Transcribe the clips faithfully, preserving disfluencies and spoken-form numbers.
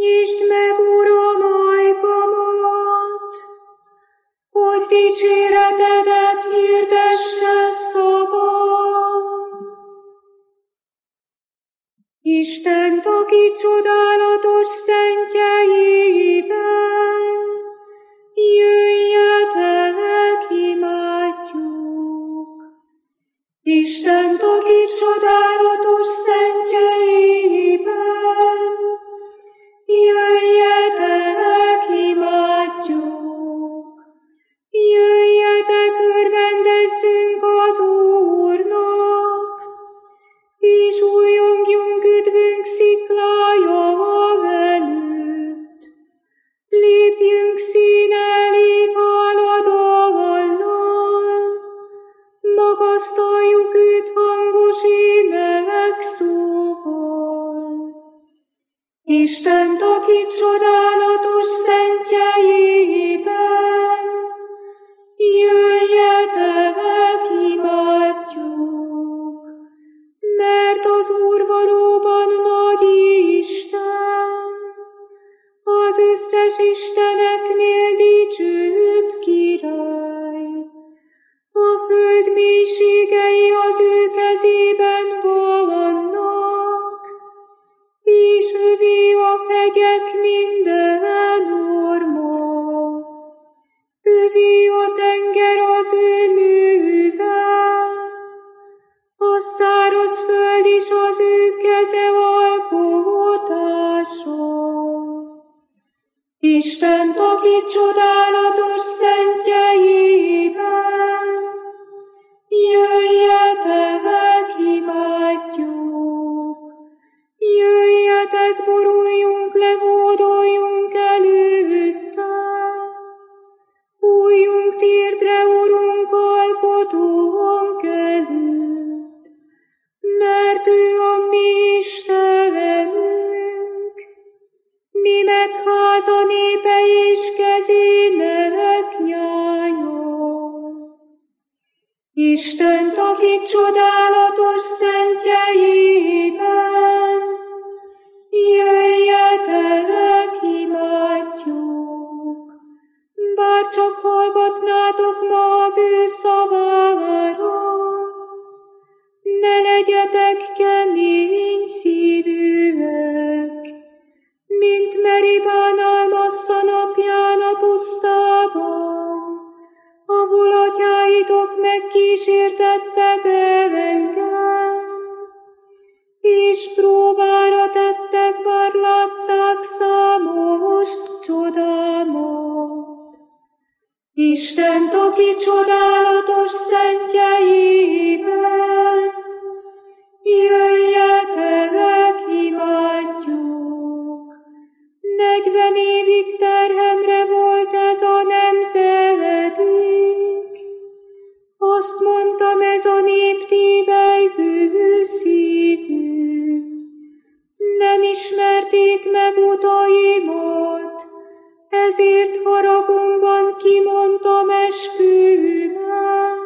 Nyisd meg, Uram, ajkamat, hogy dicséretedet hirdesse szavam. Istent, aki csodálatos szentjeiben, jöjjetek, imádjuk. Istent, aki csodálatos szentjeiben, jöjjetek, imádjuk. Jöjjetek, örvendezzünk az Úrnak, és újjongjunk üdvünk sziklája előtt. Lépjünk színelé háladallal, magasztaljuk őt hangos énekszóval. Istent, aki csodálatos szentjeiben, jöjjetek, imádjuk. Mert az Úr valóban nagy Isten, az összes isteneknél dicsőbb király. A föld mélységei az ő kezében vannak, és övé a hegyek minden orma. Övé a tenger az ő műve, a száraz föld is az ő keze alkotása. Istent, aki csodálatos szentjeiben, jöjjetek, imádjuk. Jöjjetek, boruljunk le, hódoljunk előtte. Újjunk térdre, Urunk, alkotónk előtt, mert ő a mi Istenünk, mi meg háza népe és kezének nyája. Istent, aki csodálatos szentjeiben, jöjjetek, imádjuk. Bár csak hallgatnátok ma az ő szavára, ne legyetek kemény szívűek, mint Meribánál Massza napján a pusztában, ahol atyáitok megkísértettek engem, és próbára tettek, bár látták számos csodámat. Istent, aki csodálatos szentjeiben, jöjjetek, imádjuk. Negyven évig terhemre volt ez a nemzedék, azt mondtam, ez a nép tévelygő szívű. Nem ismerték meg utaimat, ezért haragomban kimondtam esküvőmet.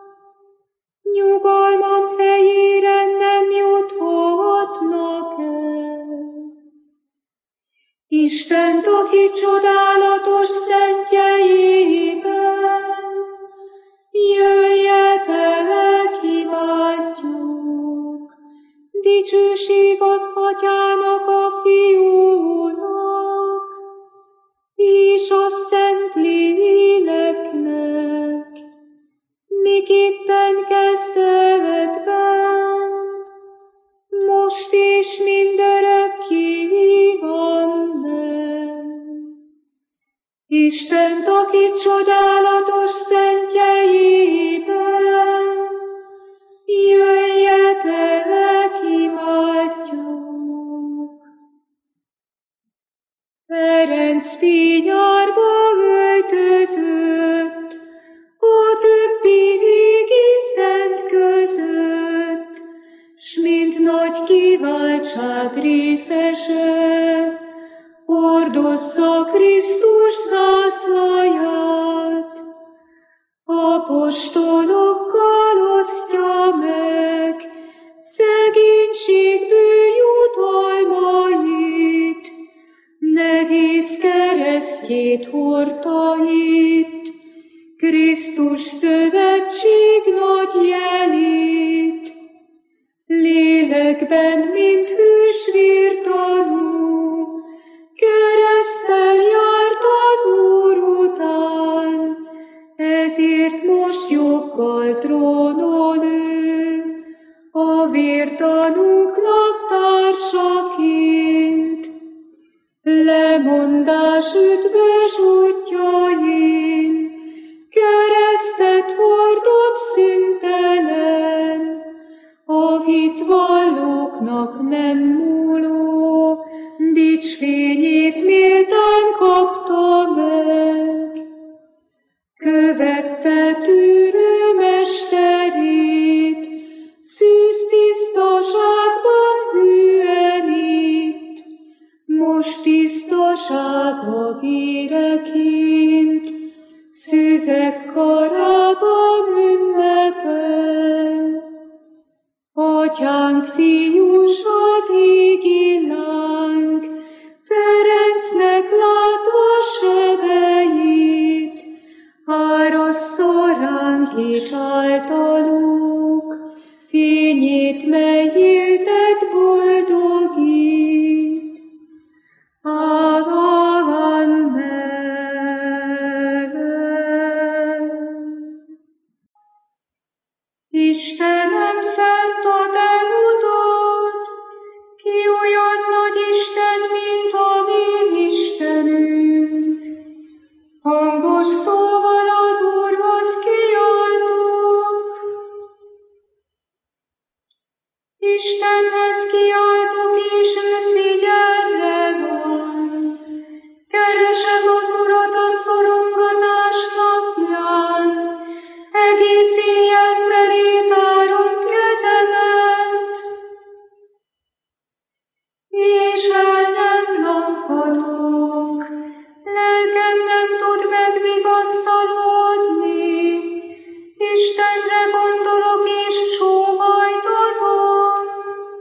Nyugalmam helyére nem juthatnak el. Istent, aki csodálatos szentjeiben, jöjjetek, imádjuk. Dicsőség az Atyának, a Fiúnak, és a Szent Léleknek, miképpen kezdetben, most és mindörökké, amen. Istent, aki csodálatos szentjeiben, jöjjetek, imádjuk. Ferenc fényárba öltözött, a többi régi szent között, s mint nagy kiváltság részese, hordozza Krisztus zászlaját. Apostolokkal osztja meg szegénységből jutalmait, keresztjét hordta itt, Krisztus szövetség nagy jelét. Lélekben, mint hűs vértanú, kereszttel járt az Úr után, ezért most joggal trónon ő, a vértanúknak társaként. Lemondás üdvös útjain, keresztet hordott szüntelen, a hitvallóknak nem múló, dicsfényét méltán kapta meg. Követte tűrő mesterét, szűz tisztaságban hűen itt, most tisztasága véreként, szűzek karában ünnepel. Atyánk fiús az égi láng, Ferencnek látva sebeit, árassza ránk és általuk, fényét, mely éltet boldogít. Amen. Istenem, szent a te utad, ki olyan nagy Isten, mint a mi Istenünk. Hangos szóval az Úrhoz kiáltok. Istenhez kiáltok, és ő figyelme van. Keresem az Urat a szorongatás napján, egész éjjel felé tárom kezemet, és el nem lankadok, lelkem nem tud megvigasztalódni. Istenre gondolok, és sóhajtozom.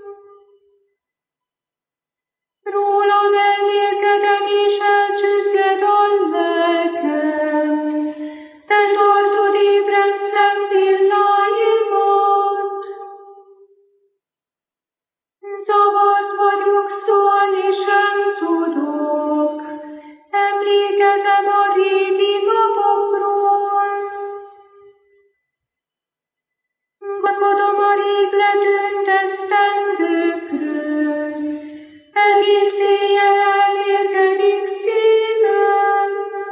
Rólam elmélkedem, és elcsügged a lelkem. Te tartod ébren szempilláimat. Zavart vagyok, szólni sem tudok. Emlékezem a régi napokról. Gondolkodom a rég letűnt esztendőkről. Egész éjjel elmérgedik szívem.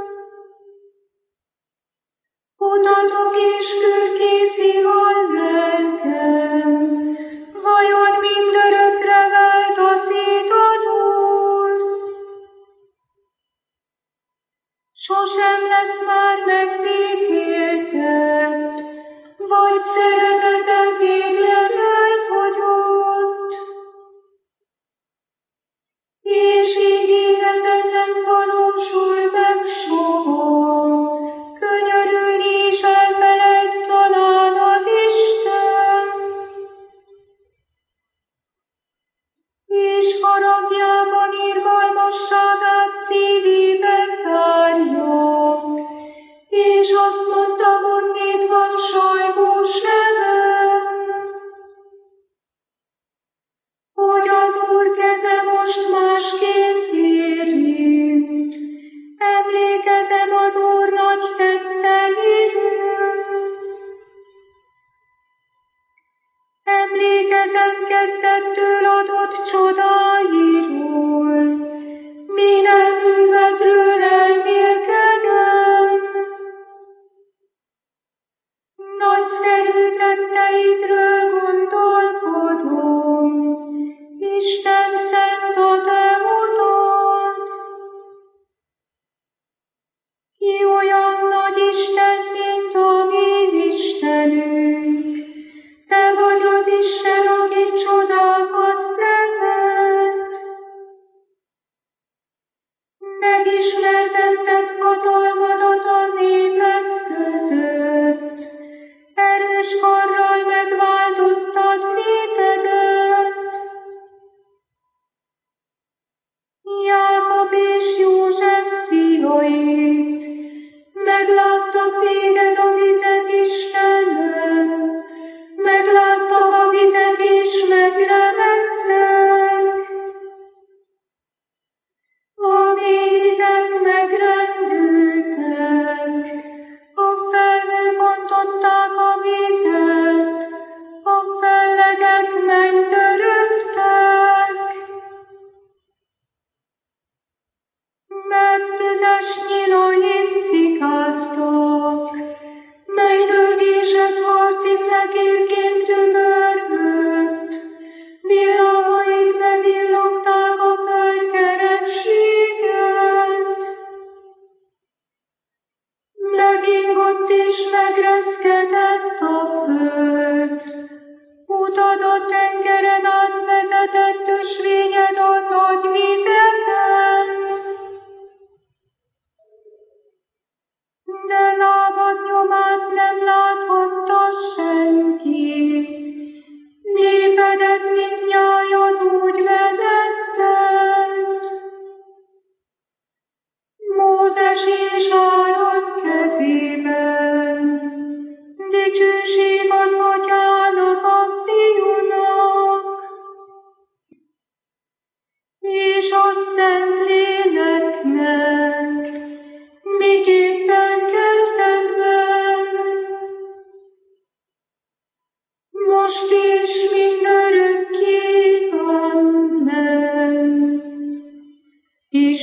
Kutatok és körkészi a lelkem. Vajon mindörökre változít az Úr? Sosem lesz már megbékéltett, vagy szeretete végleg elfogyott. És ígérete nem valósul meg soha, könyörülni is elfelejt talán az Isten. És haragjában irgalmasságát szívébe zárja, és azt mondta,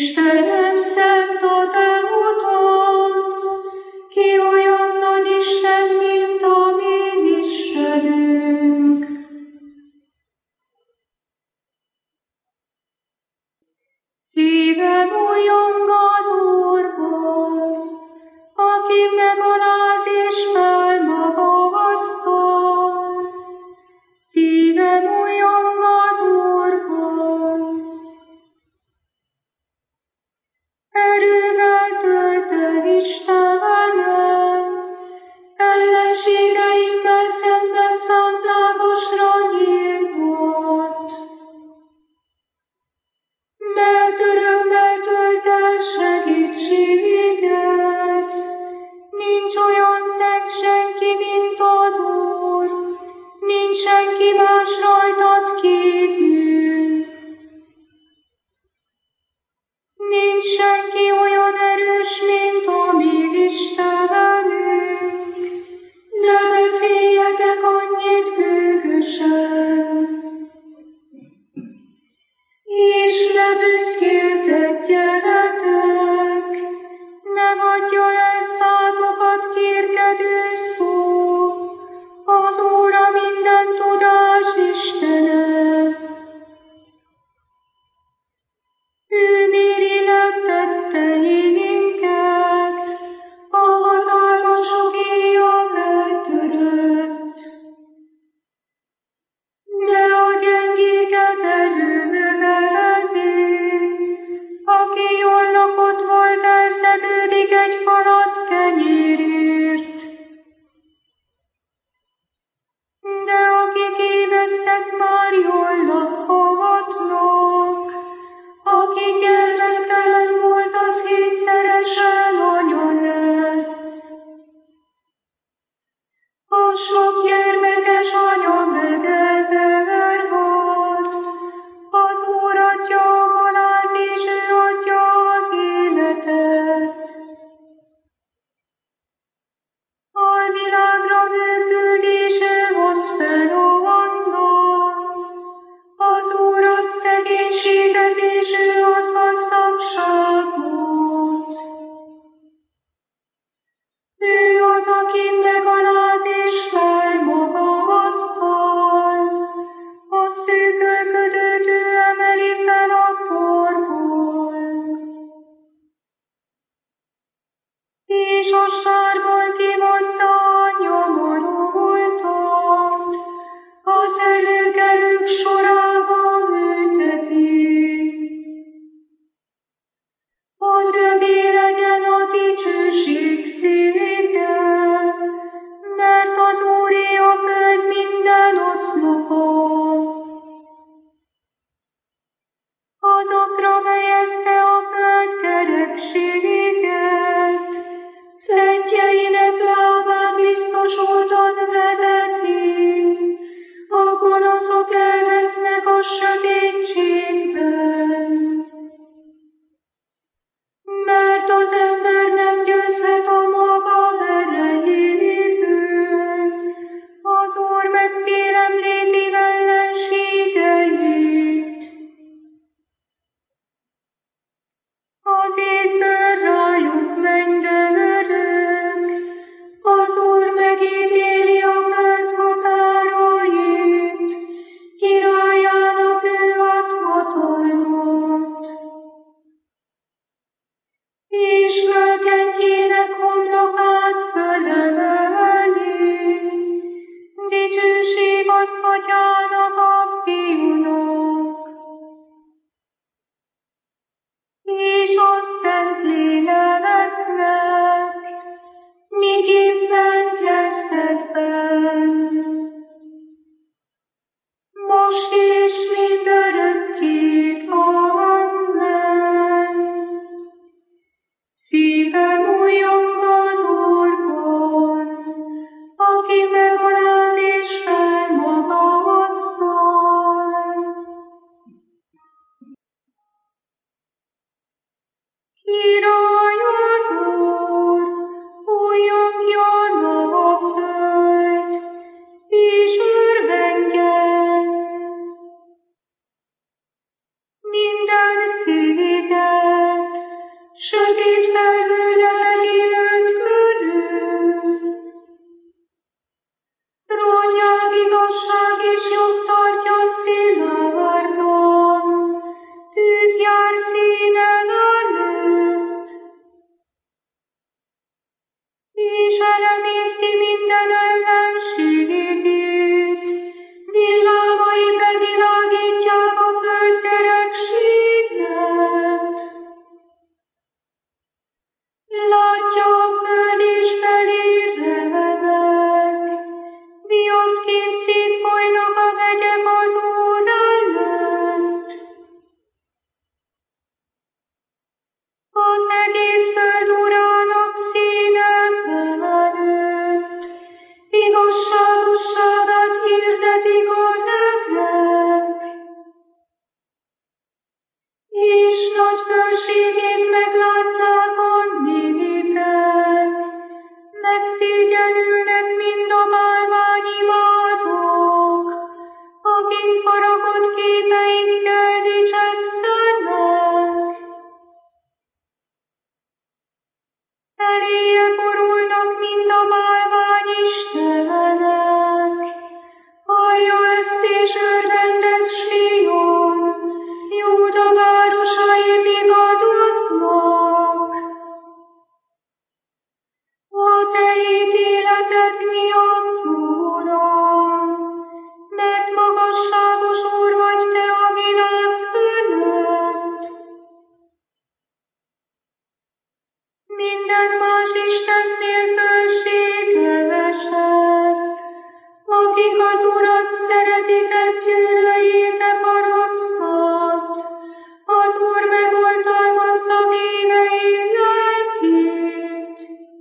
Istenem, szent a te utad, ki olyan nagy Isten, mint a mi Istenünk. Szívem újjong az Úrban, aki megaláz és felmagasztal. Szívem újjong az Úrban. Erővel tölted Istenem, ellenségeimmel szemben számtágosra nyíltott. Mert örömmel tölt el segítséget, nincs olyan szent senki, mint az Úr, nincs senki más rajtad kívül. Nincs senki olyan erős, mint a mi Istenünk, ne beszéljetek annyit gőgösen, és ne büszkélkedjetek, ne adja el szátokat kérkedő szó, az Úr a minden tudás Istene. Ő méri le tetteinket, a hatalmasok éjjel eltörött. De a gyengéket erőnövelezi, aki jól lakott volt, elszegődik egy falat kenyérért. De akik éveztek, már jól lakhatnak, aki gyermektelen volt, az hétszeresen anya lesz. A sok gyermekes anya megelverhat, az Úr adja a halált, és ő adja az életet. Alvilágra működ, és ő hoz fel annak. Az Úr ad szegénységet, és ő ad gazdagságot. Ő az, aki megaláz és felmagasztal, a szűkölködőt ő emeli fel a porból. És a sárból kihozza a nyomorultat, az előkelők sorába ülteti. Hogy övé legyen a dicsőség széke, mert az Úré a föld minden oszlopa. Azokra helyezte a föld kerekséget, szentjeinek lábát biztos úton vezeti, a gonoszok elvesznek a sötétségben. Mert az ember nem győzhet a maga erejéből, az Úr megfélemlíti ellenségeit. Az égből rájuk mennydörög, az Úr megítéli a föld határait, királyának ő ad hatalmat. És fölkentjének homlokát fölemeli, dicsőség az Atyának, a Fiúnak, és a Szentléleknek, miképpen kezdetben, most és mindörökké. Amen. Szívem újjong az Úrban, aki megaláz és felmagasztal. Király az Úr, újjongjon a föld, és örvendjen. Minden szíven sötét felhő leheti őt körül. Trónját igazság és jog tartja szilárdan, tűz jár színen előtt. És elemészti minden ellenségét, villámai bevilágítják a föld kerekséget. Látja a föld és felé revenek, viaszként szétfolynak a hegyek az Úr előtt. Az egész föld urának színe felelőtt, igazságosságát hirdetik az ögnek, és nagy fölségét meglátják a népek, megszégyenülnek mind a bálványimádók, akik faragott képeikkel dicsekszenek. Eléje borulnak mind a bálványistenek, hallja ezt és örvendez Sion, Júda városai vigadoznak. A te ítéleted miatt, Uram, mert magasságos Úr vagy te a világ fölött. Minden más istennél fölségelesebb, akik az Urat szeretik, gyűlöljétek a rosszat, az Úr megoltalmazza bűnei lelkét.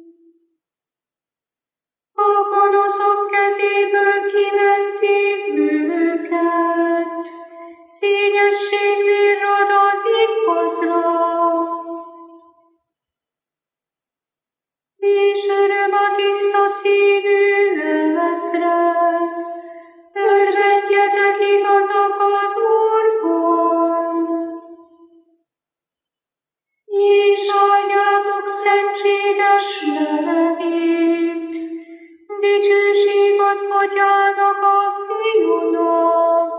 A gonoszok kezéből kimenték őket, fényesség virrad az igazra. És öröm a tiszta szívű lelkre, örvendjetek igazak az Úrban. És áldjátok szentséges nevét, dicsőség az Atyának a Fiúnak,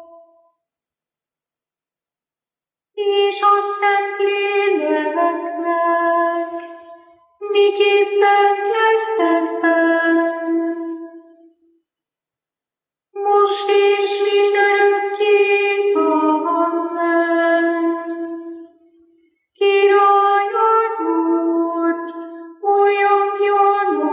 és a Szent Léleknek, miképpen kezdetben, most és mindörökké. Amen. Király az Úr, újjongjon a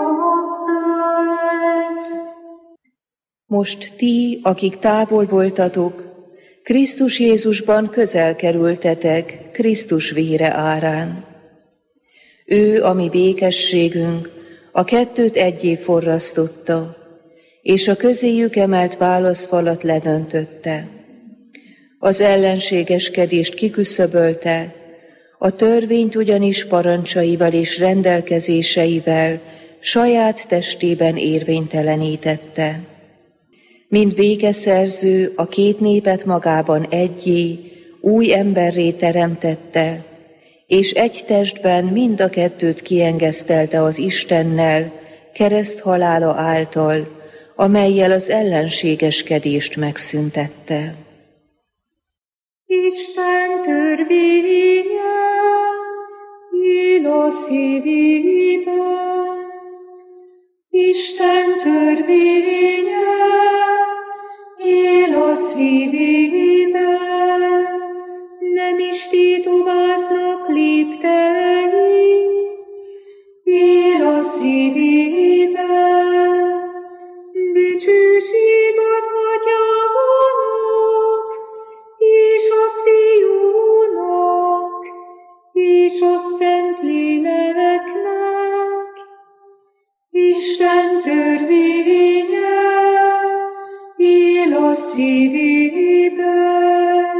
föld. Most ti, akik távol voltatok, Krisztus Jézusban közel kerültetek Krisztus vére árán. Ő, a mi békességünk, a kettőt egyé forrasztotta, és a közéjük emelt válaszfalat ledöntötte. Az ellenségeskedést kiküszöbölte, a törvényt ugyanis parancsaival és rendelkezéseivel saját testében érvénytelenítette. Mint békeszerző a két népet magában egyé, új emberré teremtette, és egy testben mind a kettőt kiengesztelte az Istennel, kereszt halála által, amellyel az ellenségeskedést megszüntette. Isten törvénye él a szívében, Isten törvénye él a szívében, nem is tétováznak léptei, él a szívében, dicsőség az Atyának, és a Fiúnak, és a Szent Léleknek, Isten törvénye él a szívében.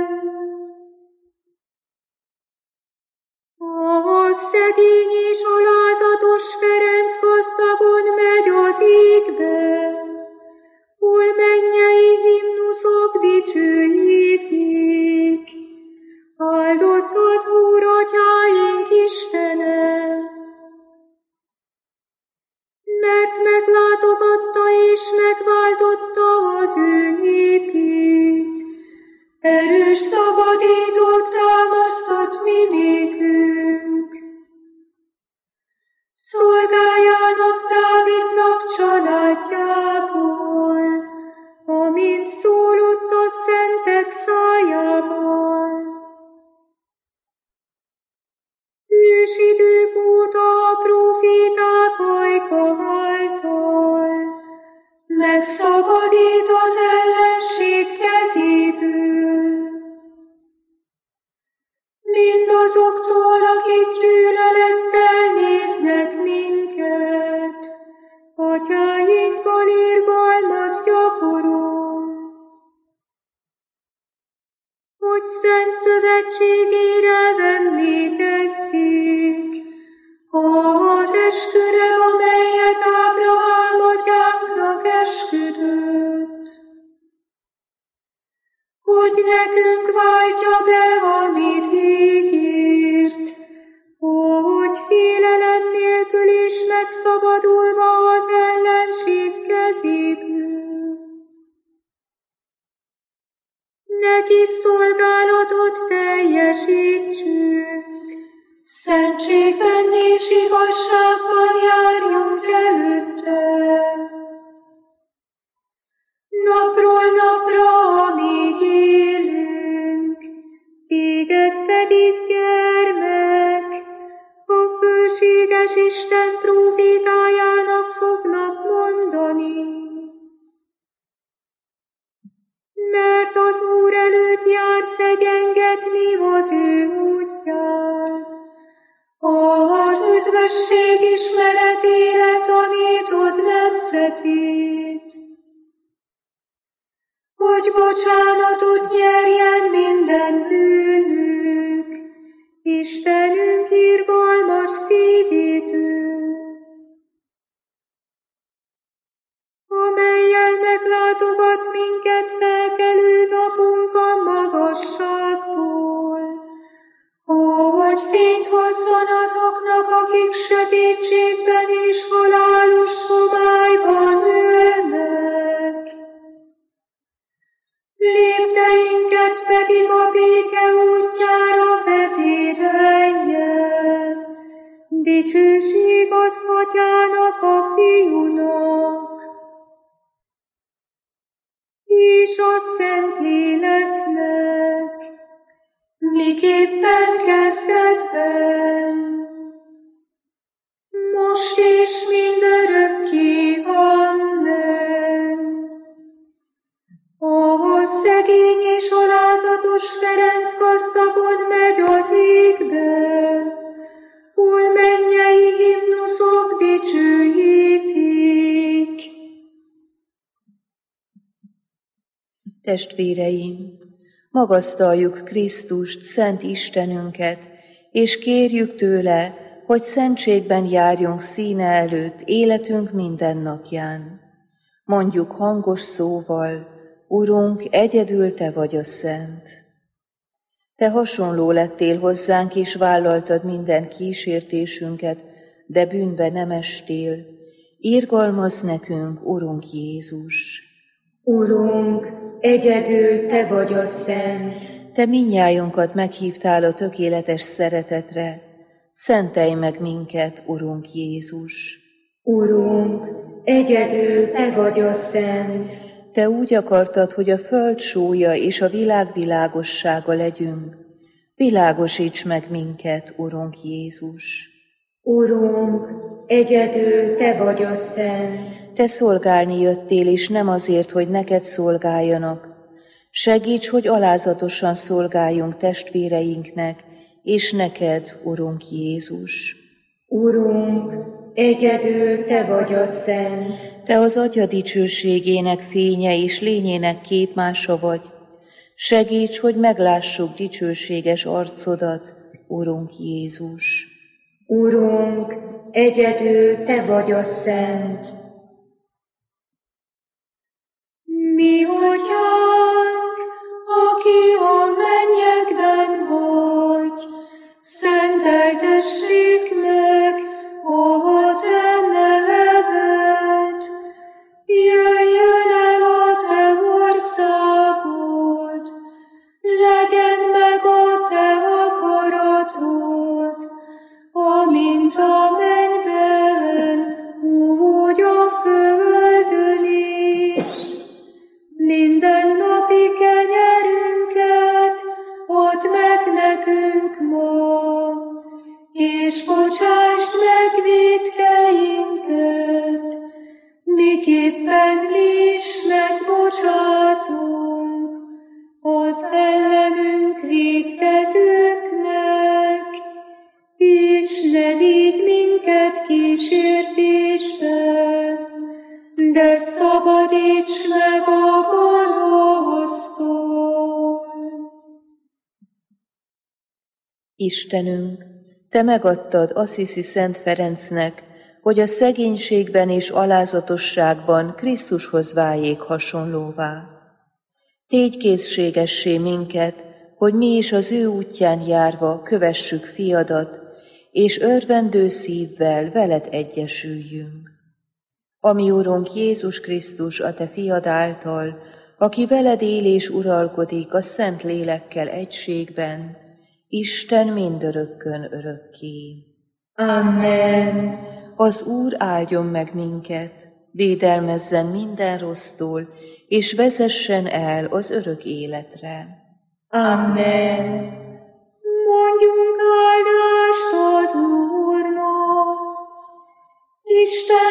A szegény és alázatos Ferenc gazdagon megy az égbe, hol mennyei himnuszok dicsőítik. Áldott az Úr, Atyáink Isten, megszabadít az ellenség kezéből. Mindazoktól, akik gyűlölettel néznek minket, atyáinkkal irgalmat gyakorol. Hogy szent szövetségére emlékezzék, az esküre, amelyet Ábrahám atyánknak esküdött, hogy nekünk váltja be, amit ígért, hogy félelem nélkül is megszabadulva az ellenség kezéből. Neki szolgálatot teljesítsünk, szentségben és igazságban járjunk előtte. Napról napra, amíg élünk, téged pedig, gyermek, a főséges Isten prófétájának fognak mondani. Mert az Úr előtt jársz egyengetni az ő útját, az üdvösség ismeretére tanítod nemzetét, hogy bocsánatot nyerjen minden bűnük, Istenünk irgalmas szívétől, amellyel meglátogat minket felkelő napunk a magasságból, hogy fényt hozzon azoknak, akik sötétségben és halálos homályban ülnek. Lépteinket pedig a béke útjára vezérelje. Dicsőség az Atyának, a Fiúnak, és a Szentléleknek, miképpen kezdetben, most és mindörökké. Amen. Ahhoz szegény és alázatos Ferenc gazdagon megy az égbe, hol mennyei himnuszok dicsőítik. Testvéreim, magasztaljuk Krisztust, Szent Istenünket, és kérjük tőle, hogy szentségben járjunk színe előtt életünk minden napján. Mondjuk hangos szóval, Urunk, egyedül Te vagy a Szent. Te hasonló lettél hozzánk, és vállaltad minden kísértésünket, de bűnbe nem estél. Irgalmazz nekünk, Urunk Jézus. Urunk, egyedül Te vagy a Szent. Te mindnyájunkat meghívtál a tökéletes szeretetre. Szentelj meg minket, Urunk Jézus. Urunk, egyedül Te vagy a Szent. Te úgy akartad, hogy a föld sója és a világ világossága legyünk. Világosíts meg minket, Urunk Jézus. Urunk, egyedül Te vagy a Szent. Te szolgálni jöttél, és nem azért, hogy neked szolgáljanak. Segíts, hogy alázatosan szolgáljunk testvéreinknek, és neked, Urunk Jézus. Urunk, egyedül Te vagy a Szent. Te az Atya dicsőségének fénye és lényének képmása vagy. Segíts, hogy meglássuk dicsőséges arcodat, Urunk Jézus. Urunk, egyedül Te vagy a Szent. Mi Atyánk, aki a mennyekben vagy, szenteltessék meg a Te neved. Jöjjön el a Te országod, legyen meg a Te akaratod, amint a mennyben, úgy a földön is. Minden napi kenyerünket add meg nekünk ma, és Istenünk, Te megadtad Assisi Szent Ferencnek, hogy a szegénységben és alázatosságban Krisztushoz váljék hasonlóvá. Tégy készségessé minket, hogy mi is az ő útján járva kövessük fiadat, és örvendő szívvel veled egyesüljünk. Ami Urunk Jézus Krisztus, a Te fiad által, aki veled él és uralkodik a Szent Lélekkel egységben, Isten mindörökkön örökké. Amen. Az Úr áldjon meg minket, védelmezzen minden rossztól, és vezessen el az örök életre. Amen. Mondjunk áldást az Úrnak. Isten